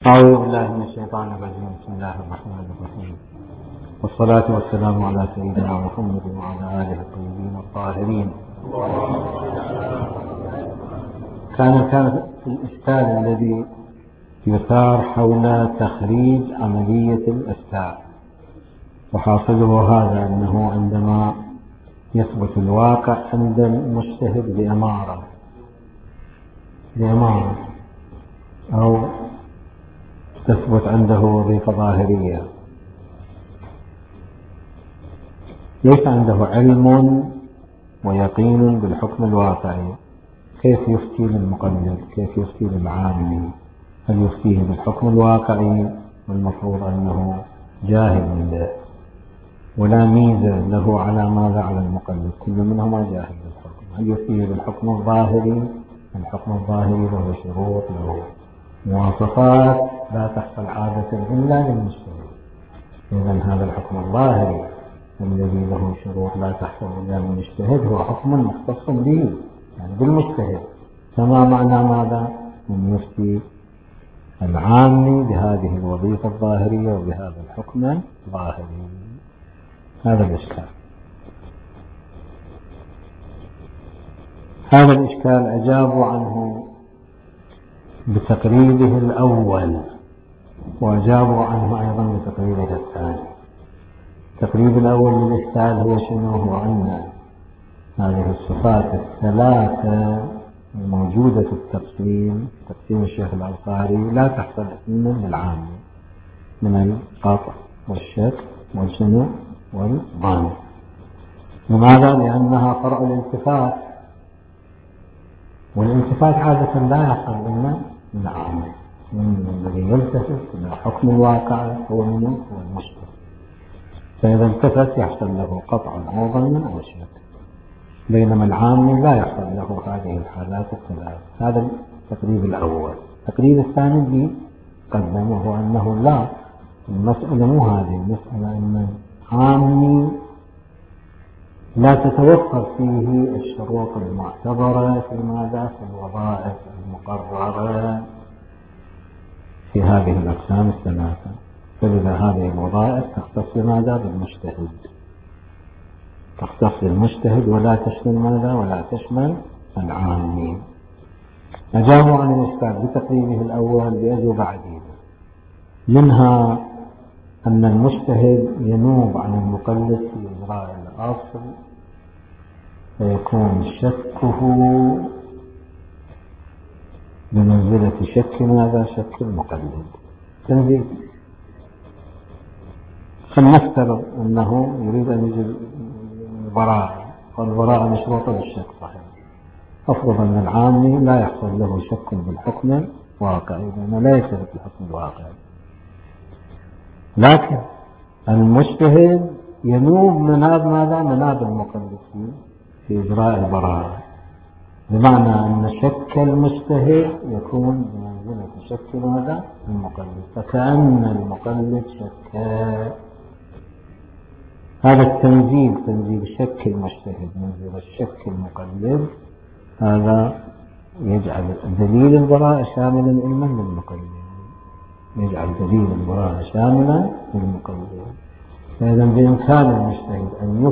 أعوذ بالله من الشيطان الرجيم. بسم الله الرحمن الرحيم، والصلاة والسلام على سيدنا محمد وعلى آله الطيبين الطاهرين. كان الإشكال الذي يثار حول تخريج عملية الإفتاء، وحاصله هذا أنه عندما يثبت الواقع عند المجتهد بأمارة أو تثبت عنده وظيفة ظاهرية، ليس عنده علم ويقين بالحكم الواقعي، كيف يفتي للمقلد؟ كيف يفتي للعامي؟ هل يفتيه بالحكم الواقعي والمفروض أنه جاهل به ولا ميزة له على ماذا على المقلد؟ كل منهما جاهل بالحكم. هل يفتيه بالحكم الظاهري؟ الحكم الظاهري له شروط، له مواصفات لا تحصل عادة إلا للمجتهد. إذن هذا الحكم الظاهري الذي له شروط لا تحصل إلا للمجتهد هو حكم مختص به، يعني بالمجتهد. فما معنى ماذا؟ من يفتي العامي بهذه الوظيفة الظاهرية وبهذا الحكم الظاهري. هذا الإشكال. هذا الإشكال أجابوا عنه بتقريبه الأول، وأجابوا عنه أيضا بتقريبه الثاني. التقريب الأول للإشكال هو شنو؟ هو أن هذه الصفات الثلاثة الموجودة في تقسيم الشيخ الأنصاري لا تحصل إلا للعام من القطع والشك والشنو والظن. لماذا؟ لأنها فرع الالتفات، والالتفات عادة لا يحصل إلا للعام. الذي يلتفت إلى حكم الواقع هو المجتهد، فإذا التفت يحصل له قطع أو ظن أو شك، بينما العام لا يحصل له هذه الحالات الثلاث. هذا التقريب الأول. التقريب الثاني اللي قدم وهو أنه لا، المسألة مو هذه المسألة، أن العام لا تتوفر فيه الشروط المعتبرة في ماذا؟ في الوظائف المقررة في هذه الأقسام الثلاثة، فلذا هذه الوظائف تختص بماذا؟ بالمجتهد، تختص بالمجتهد ولا تشمل ماذا؟ ولا تشمل العامين. أجابوا عن الإشكال بتقريبه الأول بأجوبة عديدة، منها أن المجتهد ينوب عن المقلد في إجراء الأصل، فيكون شكه بمنزلة شك ماذا؟ شك المقلد. تنزيل. فلنفترض أنه يريد أن يجد البراءة، والبراءة مشروطة بالشك صحيح. أفرض أن العامي لا يحصل له شك بالحكم الواقعي، لأنه لا يثبت الحكم الواقعي، لكن المجتهد ينوب مناب ماذا؟ مناب المقلد في إجراء البراءة، بمعنى أن شك المجتهد يكون بمنزلة شك ماذا؟ المقلد، فكأن المقلد شك. هذا التنزيل، تنزيل شك المجتهد منزل الشك المقلد، هذا يجعل دليل البراءة شاملا علما للمقلد، يجعل دليل البراءة شاملا للمقلد. فإذا بإمكان المجتهد أن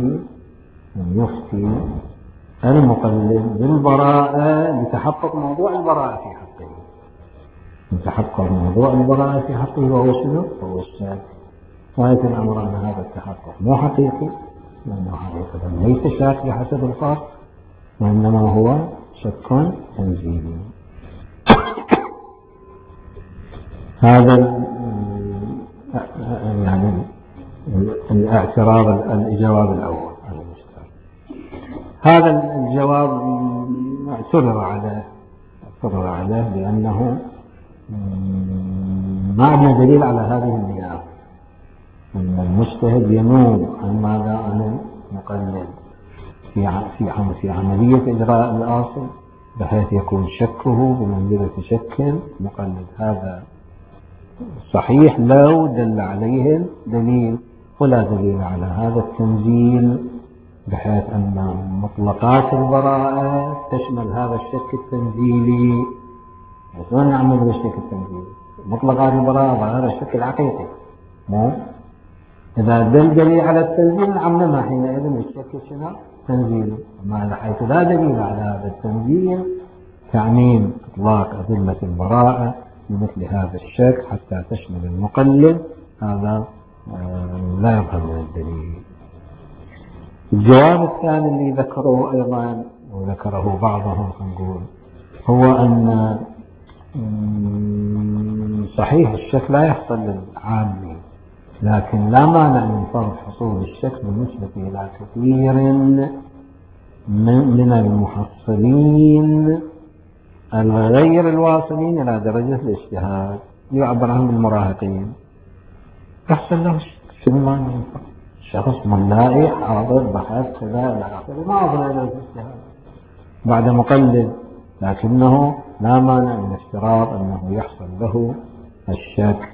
يفتي المقلد بالبراءة لتحقق موضوع البراءة في حقه، لتحقق موضوع البراءة في حقه، وهو شنو؟ هو الشك. غاية الأمر أن هذا التحقق مو حقيقي، لأنه حقيقة ليس شاك بحسب الفرق، وإنما هو شك تنزيلي. هذا يعني الجواب الأول على الإشكال. هذا الجواب اعترض عليه لأنه ما عندنا دليل على هذه النيابة، أن المجتهد ينوب عن ماذا؟ عن المقلد في عملية إجراء الأصل، بحيث يكون شكه بمنزلة شك المقلد. هذا صحيح لو دل عليه دليل، ولا دليل على هذا التنزيل، بحيث أن مطلقات البراءة تشمل هذا الشك التنزيلي. وين نعمل بالشك التنزيلي؟ مطلقات البراءة ظاهر الشك الحقيقي، مو إذا دل دليل على التنزيل نعممها حينئذ الشك شنو؟ تنزيل. أما حيث لا دليل على هذا التنزيل تعميم إطلاق أدلة البراءة بمثل هذا الشك حتى تشمل المقلد، هذا لا يظهر من الدليل. الجواب الثاني اللي ذكره أيضا وذكره بعضهم نقول هو أن صحيح الشك لا يحصل للعامي، لكن لا مانع من فرض حصول الشك بالنسبة إلى كثير من المحصلين الغير الواصلين إلى درجة الاجتهاد، يعبر عنهم بالمراهقين، يحصل له سلمان شخص ملائي حاضر بحث كذا إلى آخره ما أظن إلى الاجتهاد بعد مقلد، لكنه لا مانع من افتراض أنه يحصل له الشك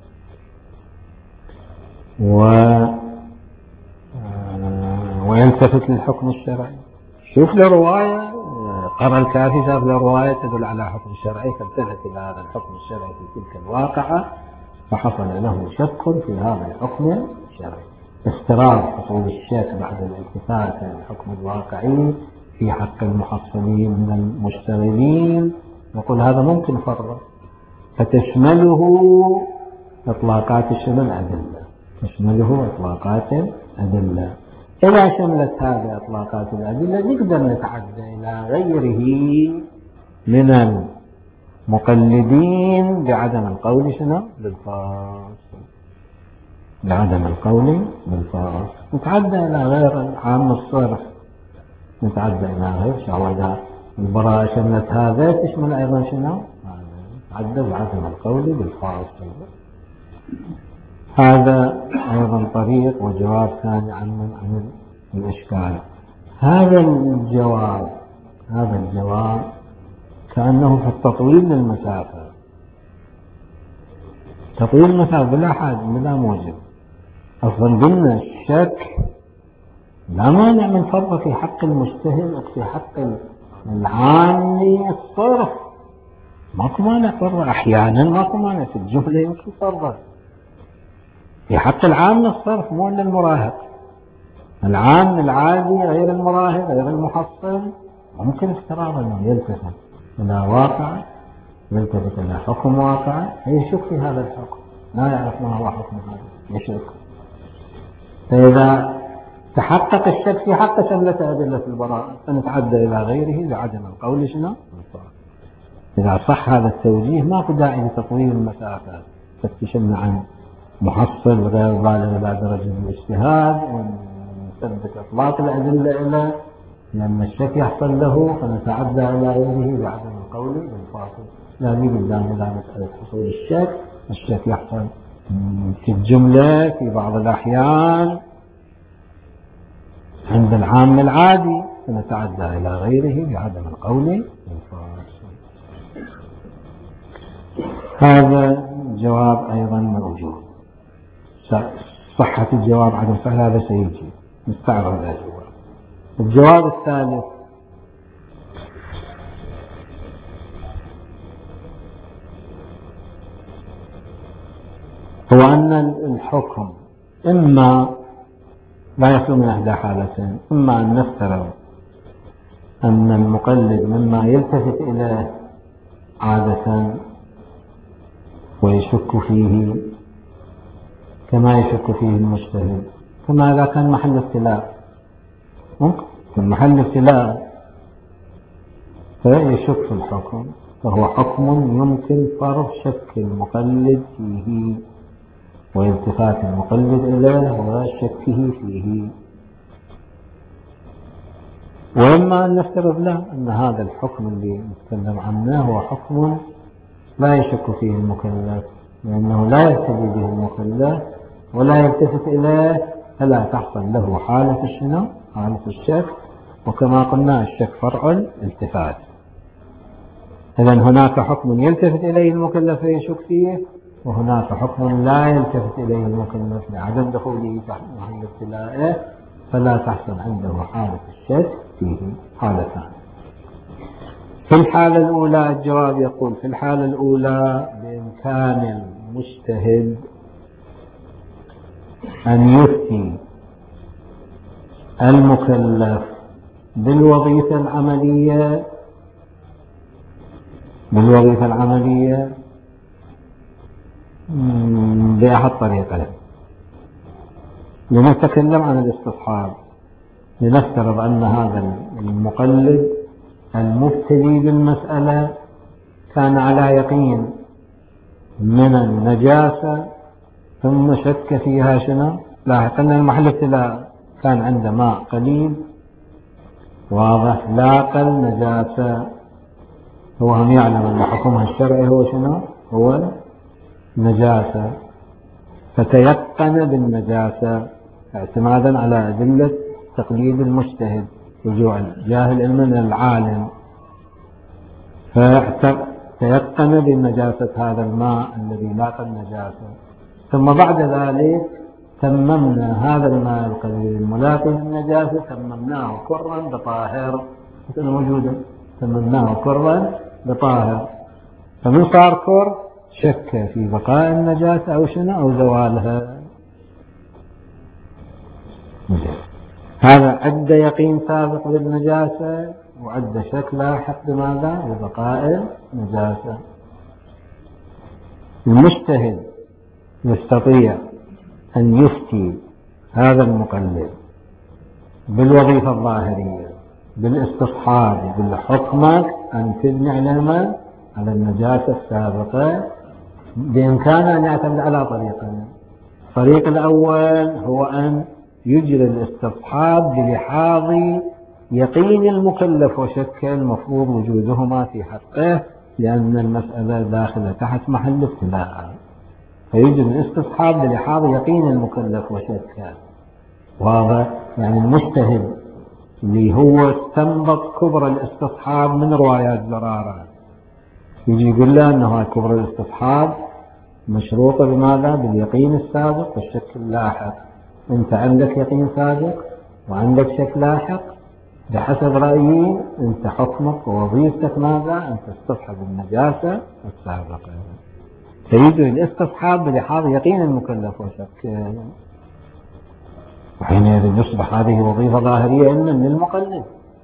ويلتفت للحكم الشرعي. شوف له رواية قرأ الكافي شاف له رواية تدل على حكم الشرعي فالتفت إلى هذا الحكم الشرعي في تلك الواقعة فحصل له شك في هذا الحكم الشرعي. افتراض حصول الشك بعد الالتفات إلى الحكم الواقعي في حق المحصلين من المشتغلين نقول هذا ممكن فرضه، فتشمله إطلاقات الأدلة، تشمله إطلاقات الأدلة. إذا شملت هذه إطلاقات الأدلة نقدر نتعدى إلى غيره من المقلدين بعدم القول شنو؟ بالفاصل، بعدم القول بالفاصل. نتعدى إلى غير عام الصرف، نتعدى إلى غير شهوة البراءة شملت هذا تشمل أيضا شنو؟ نتعدى بعدم القول بالفاصل. هذا أيضا طريق وجواب ثاني عن الإشكال. هذا الجواب كأنه في التطويل للمسافة، تطويل المسافة بلا حاجة بلا موجب. أصلا قلنا الشك لا مانع من فرضه في حق المجتهد، في حق العامي الصرف ماكو مانع فرضه، أحيانا ماكو مانع في الجملة يمكن فرضه. في حق العام الصرف مو للمراهق، العام العادي غير المراهق غير المحصل ممكن افتراض انه يلتفت الى واقع، يلتفت الى حكم واقع يشك في هذا الحكم، لا يعرف ما هو حكم هذا يشك. فاذا تحقق الشك في حق شملة أدلة البراءة فنتعدى الى غيره بعدم القول شنو؟ اذا صح هذا التوجيه ما في داعي لتطويل المسافات، تفتشن عن محصل غير بالغ إلى درجة الاجتهاد ونثبت إطلاق الأدلة إلى لأن الشك يحصل له فنتعدى إلى غيره بعدم القول بالفاصل. لا قدام إلى مسألة حصول الشك يحصل في الجملة في بعض الأحيان عند العام العادي فنتعدى إلى غيره بعدم القول بالفاصل. هذا جواب أيضا موجود. صحة الجواب عدم صحة هذا سيجي نستعرض هذا الجواب. الجواب الثالث هو أن الحكم إما لا يخلو من إحدى حالتين، إما أن نفترض أن المقلد مما يلتفت إليه عادة ويشك فيه كما يشك فيه المجتهد، كما إذا كان محل ابتلاء ممكن في محل ابتلاء فيشك في الحكم فهو حكم يمكن فرض شك المقلد فيه والتفات المقلد إليه وشكه فيه. وإما أن نفترض له أن هذا الحكم اللي نتكلم عنه هو حكم لا يشك فيه المكلف لأنه لا يهتدي به المكلف ولا يلتفت إليه فلا تحصل له حالة الشنو؟ حالة الشك. وكما قلنا الشك فرع الالتفات. إذا هناك حكم يلتفت إليه المكلف فيشك فيه وهناك حكم لا يلتفت إليه المكلف لعدم دخوله تحت محل ابتلائه فلا تحصل عنده حالة الشك فيه حالتان. في الحالة الأولى الجواب يقول في الحالة الأولى بإمكان المجتهد أن يفتي المكلف بالوظيفة العملية بأحد طريقين. لنتكلم عن الاستصحاب. لنفترض أن هذا المقلد المبتدي بالمسألة كان على يقين من النجاسة ثم شك فيها شنو؟ لاحق أن المحل ابتلاء كان عنده ماء قليل واضح لاقى النجاسة، هو هم يعلم أن حكمها الشرعي هو شنو؟ هو نجاسة، فتيقن بالنجاسة اعتمادا على أدلة تقليد المجتهد رجوع الجاهل من العالم، فتيقن بنجاسة هذا الماء الذي لاقى النجاسة. ثم بعد ذلك تممنا هذا الماء القليل الملاقي للنجاسة تممناه كرا بطاهر موجودا، تممناه كرا بطاهر، فمن صار كر شك في بقاء النجاسة أو شنو أو زوالها. هذا عد يقين سابق بالنجاسة وعد شك لاحق بماذا؟ ببقاء النجاسة. المجتهد يستطيع أن يفتي هذا المقلد بالوظيفة الظاهرية بالاستصحاب بالحكمة أن تبني علما على النجاسة السابقة بإمكانه أن يعتمد على طريقين. الطريق الأول هو أن يجري الاستصحاب بلحاظ يقين المكلف وشك المفروض وجودهما في حقه، لأن المسألة داخلة تحت محل ابتلاء، فيجري الاستصحاب بلحاظ يقين المكلف وشكه. وهذا يعني المجتهد اللي هو استنبط كبر الاستصحاب من روايات زرارة يجي يقول له أنه كبر الاستصحاب مشروطة بماذا؟ باليقين السابق والشك اللاحق. أنت عندك يقين سابق وعندك شك لاحق، بحسب رأيي أنت حكمك ووظيفتك ماذا؟ أن تستصحب النجاسة السابقة، فيجري الاستصحاب بلحاظ يقين المكلف وشك، وحينئذ يصبح هذه وظيفة ظاهرية من المقلد،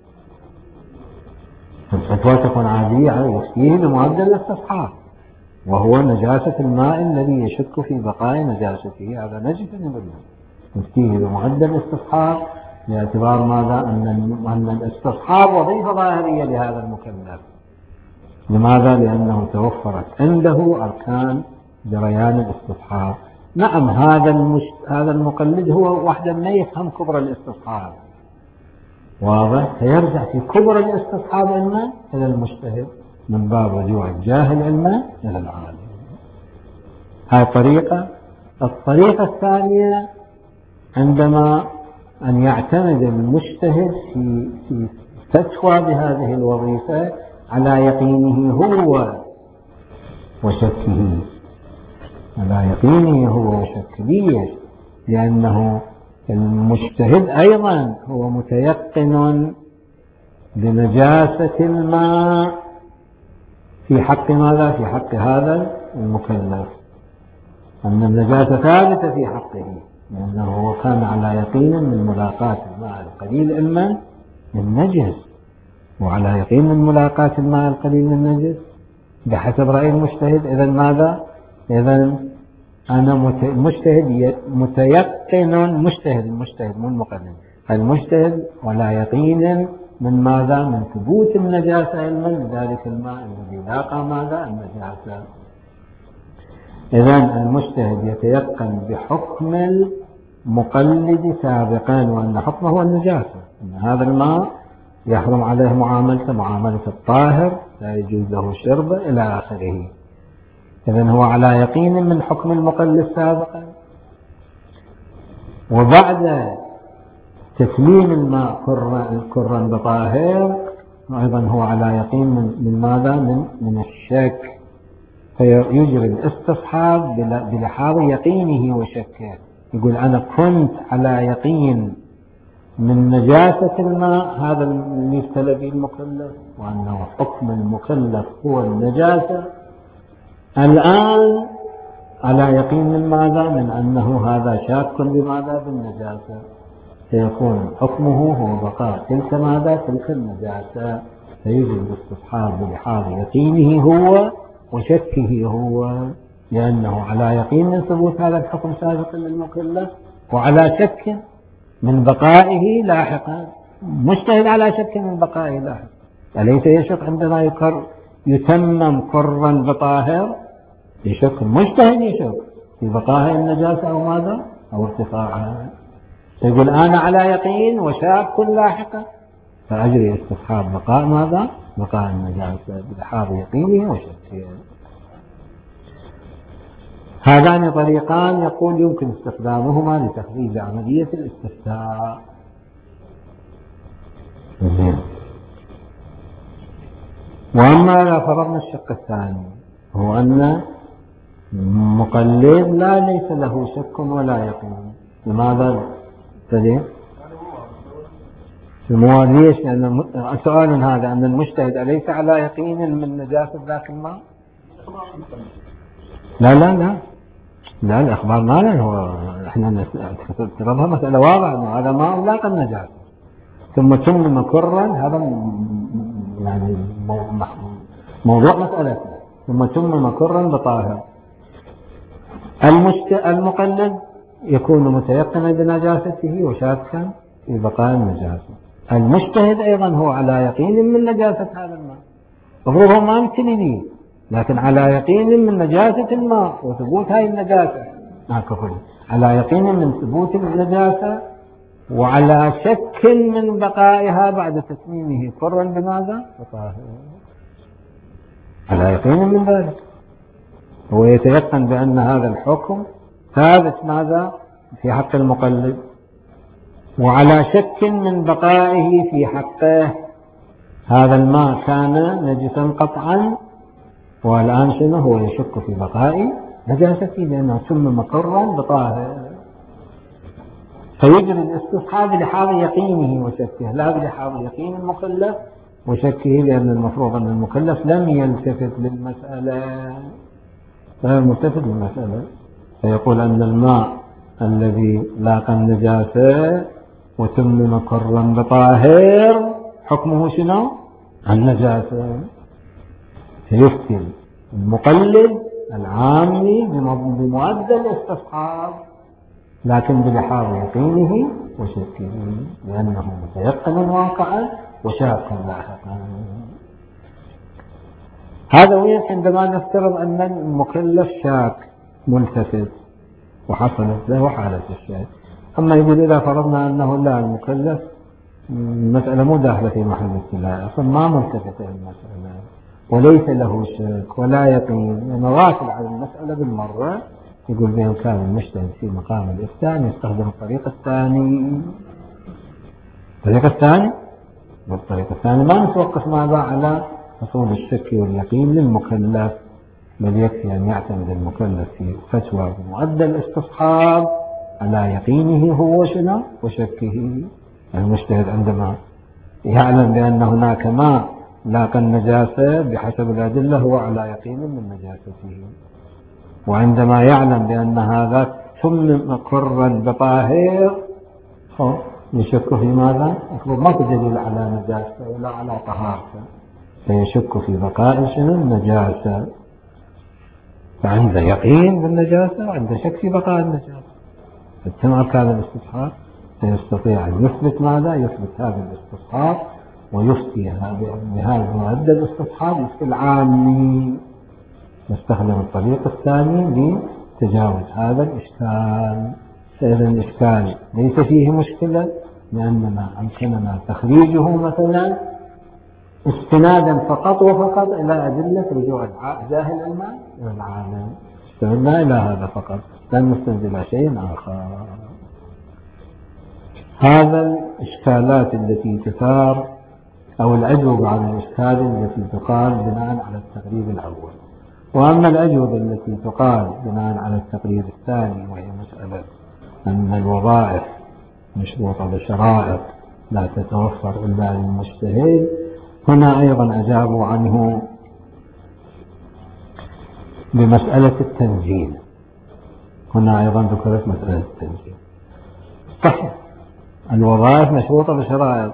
فالفتوى تكون عادية على يفتيه بمعدل الاستصحاب وهو نجاسة الماء الذي يشك في بقاء نجاسته، هذا نجس يبلغ، يفتيه بمعدل الاستصحاب باعتبار ماذا؟ أن الاستصحاب وظيفة ظاهرية لهذا المكلف. لماذا؟ لأنه توفرت عنده أركان جريان الاستصحاب. نعم هذا المقلد هو وحده ما يفهم كبر الاستصحاب، واضح؟ فيرجع في كبر الاستصحاب علما إلى المجتهد من باب رجوع الجاهل علما إلى العالم. هاي طريقة. الطريقة الثانية عندما أن يعتمد المجتهد في فتوى بهذه الوظيفة على يقينه هو وشكه، على يقينه هو وشكه. ليش؟ لأنه المجتهد أيضا هو متيقن بنجاسة الماء في حق ماذا؟ في حق هذا المكلف، أن النجاسة ثابتة في حقه، لأنه هو كان على يقين من ملاقاة الماء القليل إما للنجس، وعلى يقين من ملاقاة الماء القليل للنجس بحسب رأي المجتهد. إذا ماذا؟ إذا أنا مجتهد متيقن، المجتهد مو المقلد، المجتهد ولا يقين من ماذا؟ من ثبوت النجاسة علما لذلك الماء الذي لاقى ماذا؟ النجاسة. إذا المجتهد يتيقن بحكم المقلد سابقا وأن حكمه هو النجاسة، أن هذا الماء يحرم عليه معاملة الطاهر، لا يجوز له شربه إلى آخره. إذن هو على يقين من حكم المقلد سابقا، وبعد تسليم الماء كرا بطاهر أيضا هو على يقين من ماذا؟ من الشك، فيجري الاستصحاب بلحاظ يقينه وشكه. يقول أنا كنت على يقين من نجاسة الماء هذا اللي يبتلى به المكلف، وأنه حكم المكلف هو النجاسة، الآن على يقين من ماذا؟ من أنه هذا شاك بماذا؟ بالنجاسة، سيكون حكمه هو بقاء تلك ماذا؟ تلك النجاسة، فيجب الاستصحاب بلحاظ يقينه هو وشكه هو، لأنه على يقين من ثبوت هذا الحكم سابقا للمكلف، وعلى شك من بقائه لاحقا، مجتهد على شك من بقائه لاحقا. أليس يشك عندما يتمم قرا بطاهر؟ يشك مجتهد، يشك في بقاء النجاسة أو ماذا؟ أو ارتفاعها، يقول أنا على يقين وشاك لاحقا، فأجري استصحاب بقاء ماذا؟ بقاء النجاسة بلحاظ يقينه وشكه. هذان طريقان يقول يمكن استخدامهما لتخريج عملية الاستفتاء. وأما إذا فرضنا الشق الثاني، هو أن مقلد لا ليس له شك ولا يقين، لماذا؟ ليش؟ لأن سؤال هذا أن المجتهد أليس على يقين من نجاسة ذاك الماء؟ لا لا لا لا، الأخبار ما له، هو احنا نفترضها مسألة واضحة أنه هذا ماء لاقى النجاسة ثم تم كرا، هذا يعني موضوع مسألتنا، ثم تم كرا بطاهر. المقلد يكون متيقنا بنجاسته وشاكا في بقاء النجاسة. المجتهد أيضا هو على يقين من نجاسة هذا الماء، مفروض هو ما يمتلي به، لكن على يقين من نجاسة الماء وثبوت هذه النجاسة، على يقين من ثبوت النجاسة وعلى شك من بقائها بعد تتميمه قرا بماذا؟ بطاهر، على يقين من ذلك، هو يتيقن بأن هذا الحكم ثابت ماذا؟ في حق المقلد، وعلى شك من بقائه في حقه، هذا الماء كان نجسا قطعا والآن شنو؟ هو يشك في بقاء نجاسته لأنه تم مقرا بطاهر، فيجري الاستصحاب لحاظ يقينه وشكه لا بلحاظ يقين المكلف وشكه، لأن المفروض أن المكلف لم يلتفت للمسألة، غير ملتفت للمسألة، فيقول أن الماء الذي لاقى النجاسة وتم مقرا بطاهر حكمه شنو؟ النجاسة، فيفتي المقلد العامي بمؤدى الاستصحاب لكن بلحاظ يقينه وشكه، لأنه متيقن واقعا وشاك لاحقا. هذا وين عندما نفترض أن المكلف شاك ملتفت وحصلت له حالة الشك. أما يقول إذا فرضنا أنه لا، المكلف المسألة مو داخلة في محل ابتلاء، أصلا ما ملتفت إلى المسألة وليس له شك ولا يقين، مواصل على المسألة بالمرة، يقول بإمكان المجتهد في مقام الإفتاء أن يستخدم الطريق الثاني. والطريق الثاني ما نتوقف ماذا؟ على حصول الشك واليقين للمكلف، بل يكفي أن يعتمد المكلف في فتوى بمؤدى الاستصحاب على يقينه هو شنو وشكه. المجتهد عندما يعلم بأن هناك ماء لاقى النجاسة بحسب الأدلة هو على يقين من نجاسته، وعندما يعلم بأن هذا ثم قرا بطاهر يشك في ماذا؟ ما في دليل على نجاسة ولا على طهارته، فيشك في بقاء شنو؟ النجاسة، فعنده يقين بالنجاسة وعنده شك في بقاء النجاسة، فتم أركان الاستصحاب سيستطيع أن يثبت ماذا؟ يثبت هذا الاستصحاب ويفتي بهذا مؤدى الاستصحاب يفتي العامي، نستخدم الطريق الثاني لتجاوز هذا الإشكال. فإذا الإشكال ليس فيه مشكلة، لأننا أمكننا تخريجه مثلا استنادا فقط وفقط إلى أدلة رجوع جاهل الماء إلى العالم، استندنا إلى هذا فقط، لن نستند إلى شيء آخر. هذا الإشكالات التي تثار أو الأجوبة على الإشكال التي تقال بناء على التقريب الأول. وأما الأجوبة التي تقال بناء على التقريب الثاني، وهي مسألة أن الوظائف مشروطة بشرائط لا تتوفر إلا للمجتهد. هنا أيضا أجابوا عنه بمسألة التنزيل. هنا أيضا ذكرت مسألة التنزيل. صحيح الوظائف مشروطة بشرائط،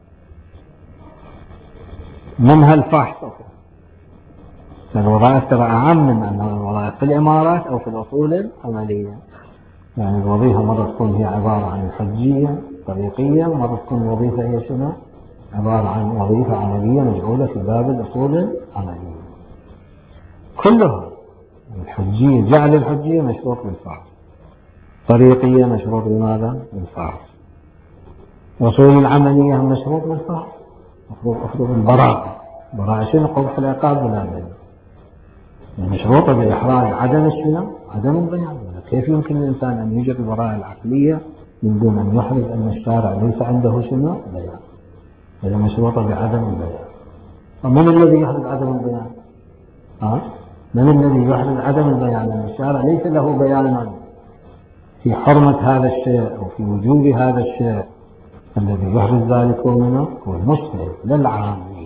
منها الفحص. الوظائف ترى أعم من أن الوظائف في الإمارات أو في الأصول العملية. يعني الوظيفة مرة تكون هي عبارة عن حجية طريقية، ومرة تكون الوظيفة هي شنو؟ عبارة عن وظيفة عملية مجعولة في باب الأصول العملية. كلها الحجية، جعل الحجية مشروط بالفحص، طريقية مشروط بماذا؟ بالفحص، أصول العملية مشروط بالفحص، مفروض البراءة. براءة شنو؟ قبح العقاب ولا بيان، مشروطة بإحراز عدم الشنو؟ عدم البيان. كيف يمكن للإنسان أن يوجد البراءة العقلية من دون أن يحرز أن الشارع ليس عنده شنو؟ بيان. هذا مشروطة بعدم البيان. ومن الذي يحرز عدم البيان؟ من الذي يحرز عدم البيان؟ أن الشارع ليس له بيان في حرمة هذا الشيء أو في وجوب هذا الشيء. الذي يحرز ذلك هو منه؟ هو المجتهد للعامي،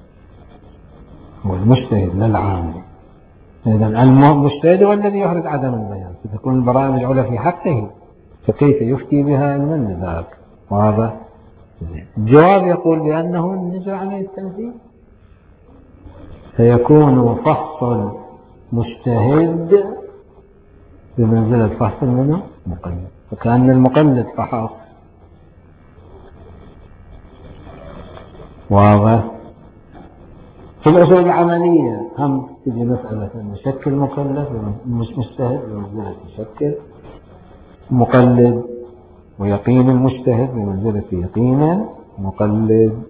هو المجتهد للعامي. إذا المجتهد هو الذي يحرز عدم البيان، فتكون البراءة مجعولة في حقه، فكيف يفتي بها من ذاك؟ وهذا الجواب يقول بأنه نزع عن التنزيل، فيكون فحص المجتهد بمنزلة فحص منه مقلد، فكأن المقلد فحص. واضح؟ في الأصول العملية هم تجي مسألة أن يشكل مكلف مش مجتهد بمنزلة يشكل مقلد، ويقين المجتهد بمنزلة يقين مقلد.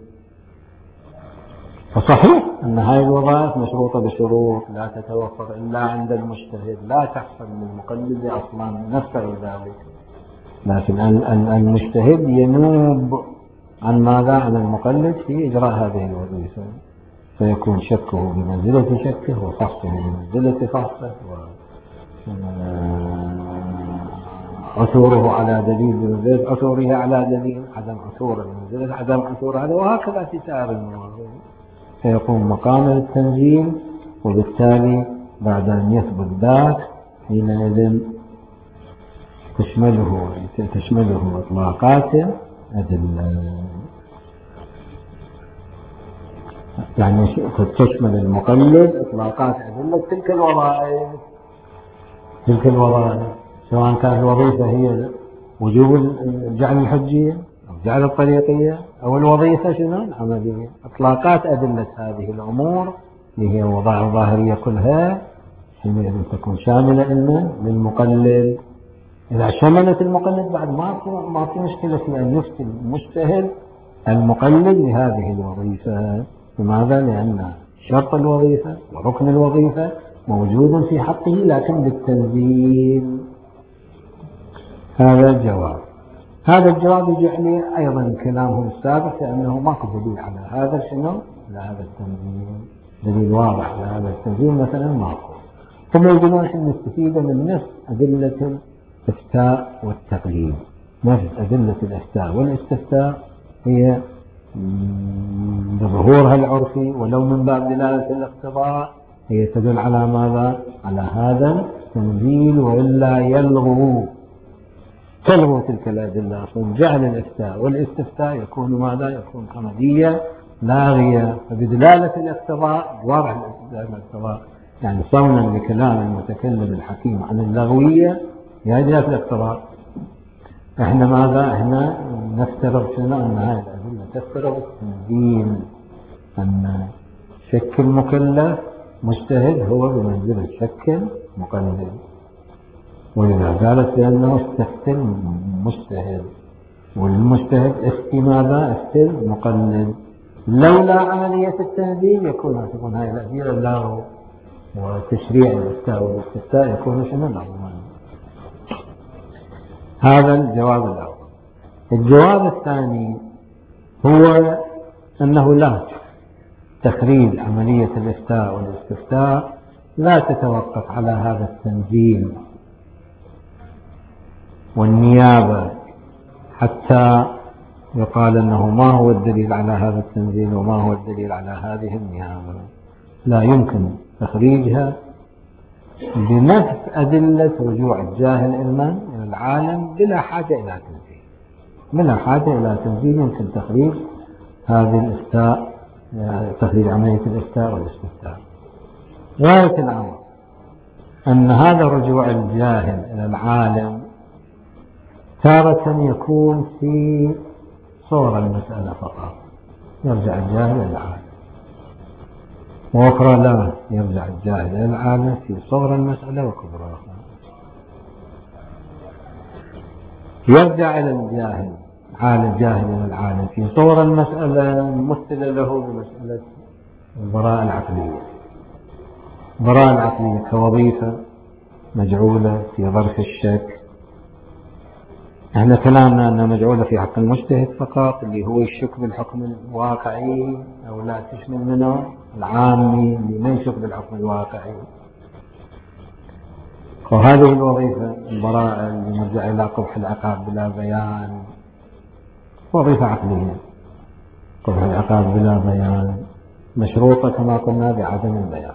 فصحيح أن هذه الوظائف مشروطة بشروط لا تتوفر إلا عند المجتهد، لا تحصل للمقلد أصلا نفسه ذلك، لكن المجتهد ينوب عن ماذا؟ عن المقلد في إجراء هذه الوظيفة، فيكون شكه بمنزلة شكه وفحصه بمنزلة فحصه، وعثوره على دليل بمنزلة عثوره على دليل، عدم عثوره بمنزلة عدم عثوره هذا، وهكذا في سائر المواضيع. فيقوم مقام التنزيل، وبالتالي بعد أن يثبت ذاك حينئذ تشمله إطلاقات أدلة، يعني تشمل المقلد إطلاقات أدلة تلك الوظائف، سواء كانت الوظيفة هي وجوب جعل الحجية أو جعل الطريقية أو الوظيفة شنو؟ العملية. إطلاقات أدلة هذه الأمور اللي هي وظائف ظاهرية كلها حينئذ تكون شاملة للمقلد. إذا شملت المقلد بعد ما في مشكلة في أن يفتي المجتهد المقلد لهذه الوظيفة. لماذا؟ لأن شرط الوظيفة وركن الوظيفة موجود في حقه لكن بالتنزيل. هذا الجواب. هذا الجواب يجعل أيضا كلامهم السابق لأنه ماكو دليل على هذا شنو؟ على هذا التنزيل، دليل واضح على هذا التنزيل مثلا ماكو. هم يقولون أن نستفيد من نفس أدلة الإفتاء والتقليد. نفس أدلة الإفتاء والاستفتاء هي بظهورها العرفي ولو من باب دلالة الاقتضاء هي تدل على ماذا؟ على هذا التنزيل، وإلا تلغو تلك الأدلة. أصلا جعل الإفتاء والاستفتاء يكون ماذا؟ يكون حمدية لاغية، فبدلالة الاقتضاء واضح الاقتضاء، يعني صونا لكلام المتكلم الحكيم عن اللغوية هي دلالة الاقتضاء. احنا ماذا؟ احنا نفترض شنو؟ أن هذه الأدلة تفترض التنزيل، أن شك المكلف مجتهد هو بمنزلة شك مقلد، وإذا قالت بأنه استفتى المجتهد والمجتهد افتي ماذا؟ افتي المقلد. لولا عملية التنزيل تكون هذه الأدلة لا، وتشريع الإفتاء والاستفتاء يكون شنو؟ الأول. هذا الجواب الأول. الجواب الثاني هو أنه لا، تخريج عملية الإفتاء والاستفتاء لا تتوقف على هذا التنزيل والنيابة حتى يقال أنه ما هو الدليل على هذا التنزيل وما هو الدليل على هذه النيابة. لا يمكن تخريجها بنفس أدلة رجوع الجاهل علما إلى العالم بلا حاجة إلى تنزيل. بلا حاجة إلى تنزيل يمكن تخريج هذه الإفتاء، تخريج عملية الإفتاء والاستفتاء. غاية الأمر أن هذا رجوع الجاهل إلى العالم تارة يكون في صور المسألة فقط، يرجع الجاهل إلى العالم، وأخرى لا، يرجع الجاهل إلى العالم في صور المسألة وكبرها. يرجع إلى الجاهل الجاهل إلى العالم في صور المسألة ممثلة له بمسألة البراءة العقلية. البراءة العقلية كوظيفة مجعولة في ظرف الشك. احنا كلامنا أنها مجعولة في حق المجتهد فقط، اللي هو يشك بالحكم الواقعي أو لا تشمل منه العامي اللي ما يشك بالحكم الواقعي. وهذه الوظيفة البراءة اللي مرجع إلى قبح العقاب بلا بيان وظيفة عقلية. قبح العقاب بلا بيان مشروطة كما قلنا بعدم البيان.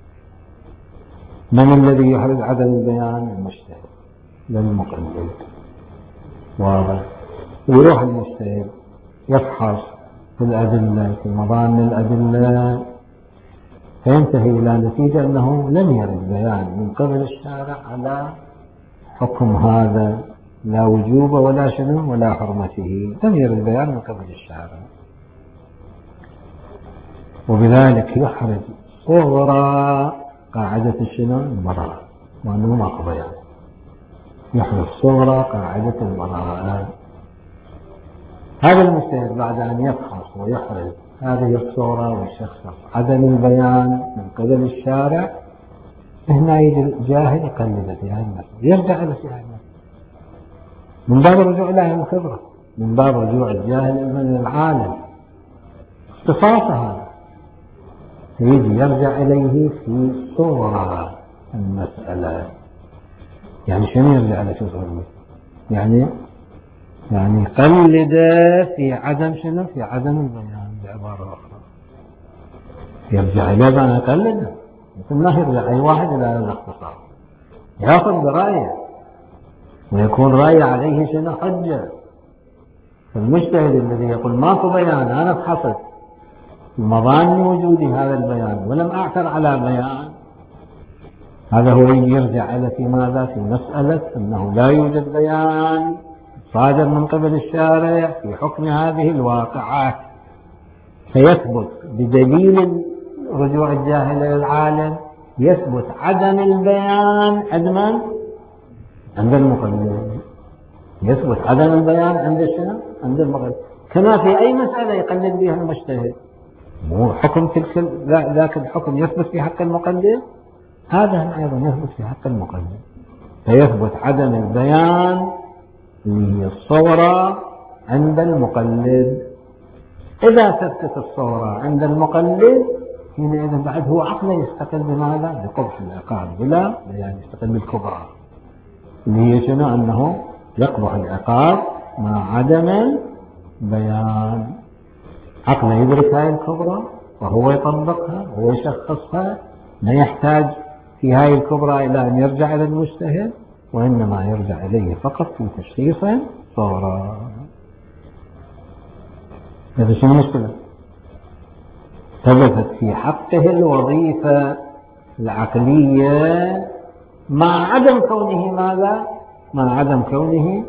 من الذي يحرز عدم البيان؟ المجتهد للمقلد. واضح. ويروح المجتهد يفحص في الأدلة في مظان الأدلة فينتهي إلى نتيجة أنه لم يرد بيان من قبل الشارع على حكم هذا، لا وجوب ولا شنو ولا حرمته، لم يرد بيان من قبل الشارع. وبذلك يحرز صغرى قاعدة الشنو البراءة وأنه ماكو بيان. يحرز صغرى قاعدة البراءة. هذا المجتهد بعد أن يفحص ويحرز هذه الصورة ويشخص عدم البيان من قبل الشارع، هنا يجي الجاهل يقلد في هذه المسألة، يرجع إلى في هذه المسألة من باب الرجوع إلى الخبرة، من باب رجوع الجاهل من العالم اختصاص هذا، يجي يرجع إليه في صورة المسألة. يعني شنو يرجع إلى في صورة المسألة؟ يعني قلد في عدم شنو؟ في عدم البيان. بعبارة أخرى يرجع إلى أن يقلده، مثل ما يرجع أي واحد إلى هذا الاختصاص يأخذ برأيه ويكون رأيه عليه شنو حجة. فالمجتهد الذي يقول ماكو بيان، أنا فحصت مظان وجود هذا البيان ولم أعثر على بيان، هذا هو يرجع إلى في ماذا؟ في مسألة أنه لا يوجد بيان صادر من قبل الشارع في حكم هذه الواقعة، فيثبت بدليل رجوع الجاهل إلى العالم يثبت عدم البيان عند المقلد. يثبت عدم البيان عند شنو؟ عند المقلد، كما في أي مسألة يقلد بها المجتهد. مو حكم تلك ذاك الحكم يثبت في حق المقلد، هذا أيضا يثبت في حق المقلد. فيثبت عدم البيان اللي هي الصورة عند المقلد. إذا ثبتت الصورة عند المقلد حينئذ بعد هو عقله يستقل بماذا؟ بقبح العقاب بلا بيان، يستقل بالكبرى اللي هي شنو؟ أنه يقبح العقاب مع عدم بيان. عقله يدرك هاي الكبرى وهو يطبقها وهو يشخصها، لا يحتاج في هاي الكبرى إلى أن يرجع إلى المجتهد، وإنما يرجع إليه فقط في تشخيص صورة. هذا شنو المشكلة؟ ثبتت في حقه الوظيفة العقلية مع عدم كونه ماذا؟ مع عدم كونه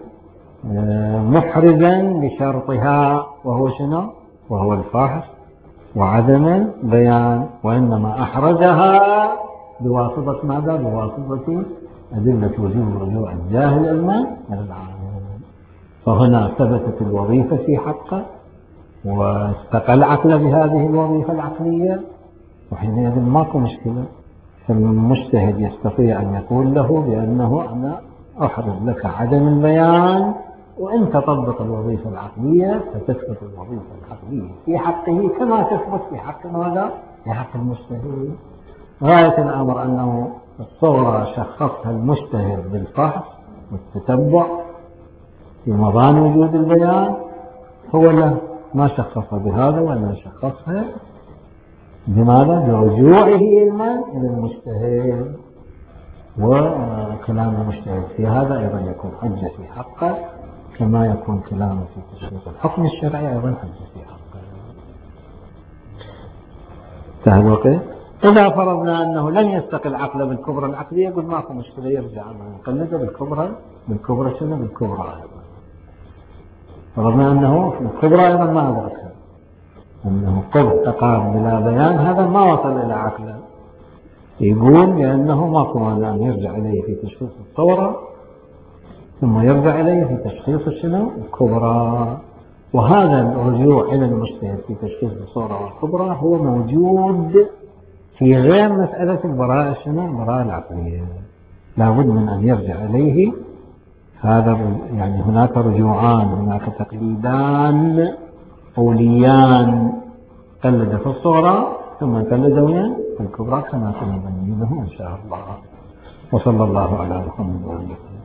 محرزا لشرطها، وهو شنو؟ وهو الفحص وعدم بيان، وإنما أحرزها بواسطة ماذا؟ بواسطة أدلة وجوب رجوع الجاهل إلى العالم. فهنا ثبتت الوظيفة في حقه واستقل عقله بهذه الوظيفة العقلية، وحينئذ ماكو مشكلة. فالمجتهد يستطيع أن يقول له بأنه أنا أحرز لك عدم البيان، وإن تطبق الوظيفة العقلية فتثبت الوظيفة العقلية في حقه كما تثبت في حق ماذا؟ في حق المجتهد. غاية الأمر أنه الصورة شخصها المجتهد بالفحص والتتبع في مظان وجود البيان هو له ما شخص بهذا ولا شخصها بماذا؟ برجوعه إلى المجتهد، وكلام المجتهد في هذا أيضا يكون حجة في حقه، كما يكون كلامه في تشخيص الحكم الشرعي أيضا حجة في حقه. انتهى الوقت. إذا فرضنا أنه لم يستقل عقله بالكبرى العقلية، قل ماكو مشكلة، يرجع نقلده بالكبرى شنو؟ بالكبرى أيضا. فرضنا أنه في الكبرى أيضا ما أدركها، أنه قبل تقام بلا بيان، هذا ما وصل إلى عقله، يقول بأنه ماكو مانع أن يرجع إليه في تشخيص الصورة ثم يرجع إليه في تشخيص شنو؟ الكبرى. وهذا الرجوع إلى المجتهد في تشخيص الصورة والكبرى هو موجود في غير مسألة البراءة شنو؟ البراءة العقلية، لابد من أن يرجع إليه. هذا يعني هناك رجوعان، هناك تقليدان قوليان، قلد في الصورة ثم قلد وين؟ في الكبرى، كما سنبينه إن شاء الله. وصلى الله على محمد وعلى آله.